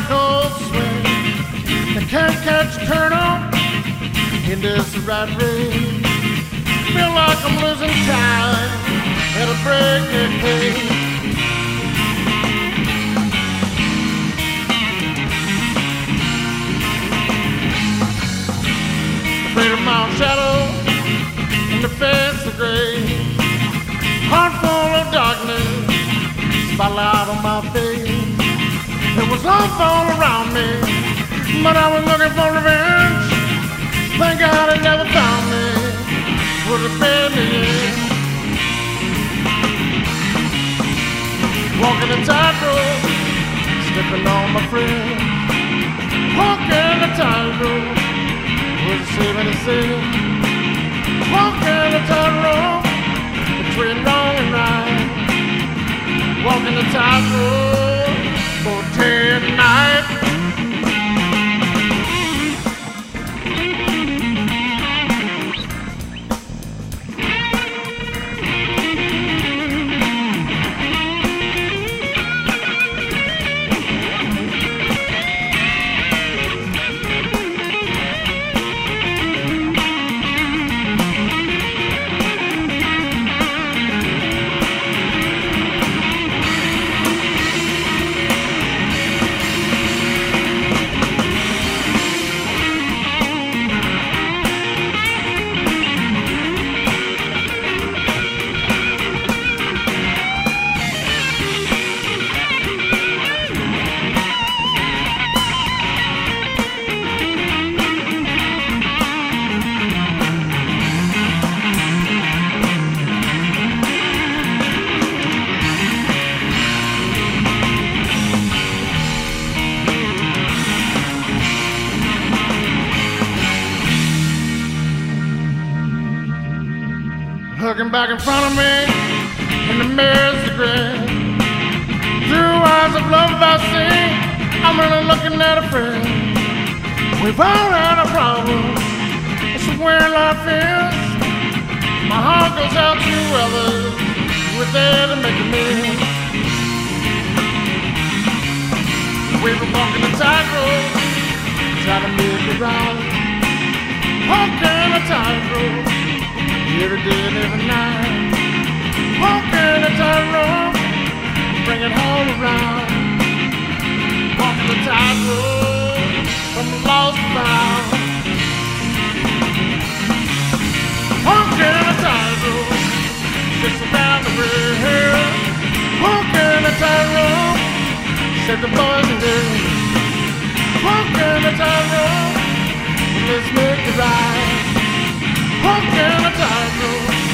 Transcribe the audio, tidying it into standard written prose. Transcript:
cold swing. They can't catch a kernel in this rat race. Feel like I'm losing time at a breakneck pace. Afraid of my own shadow and the face of gray. Heart full of darkness, spotlight on my face. It was all around me, but I was looking for revenge. Thank God it never found me. Would have been the end. Walking a tightrope, stepping on my friend. Walking a tightrope, was a saving a sin. Walking a tightrope between wrong and right. Walking a tightrope for 10 nights. Looking back in front of me in the mirror's the gray. Through eyes of love I see, I'm really looking at a friend. We've all had a problem, it's the way life is. My heart goes out to others who are there to make a meal. We've been walking a tightrope, trying to make it right. Walking a tightrope every day and every night. Walking a tightrope, bring it all around. Walking a tightrope from the lost and found. Walking a tightrope, just around the way. Walking a tightrope, said the boys and girls. Walking a tightrope, let's make it right. Walking a tightrope.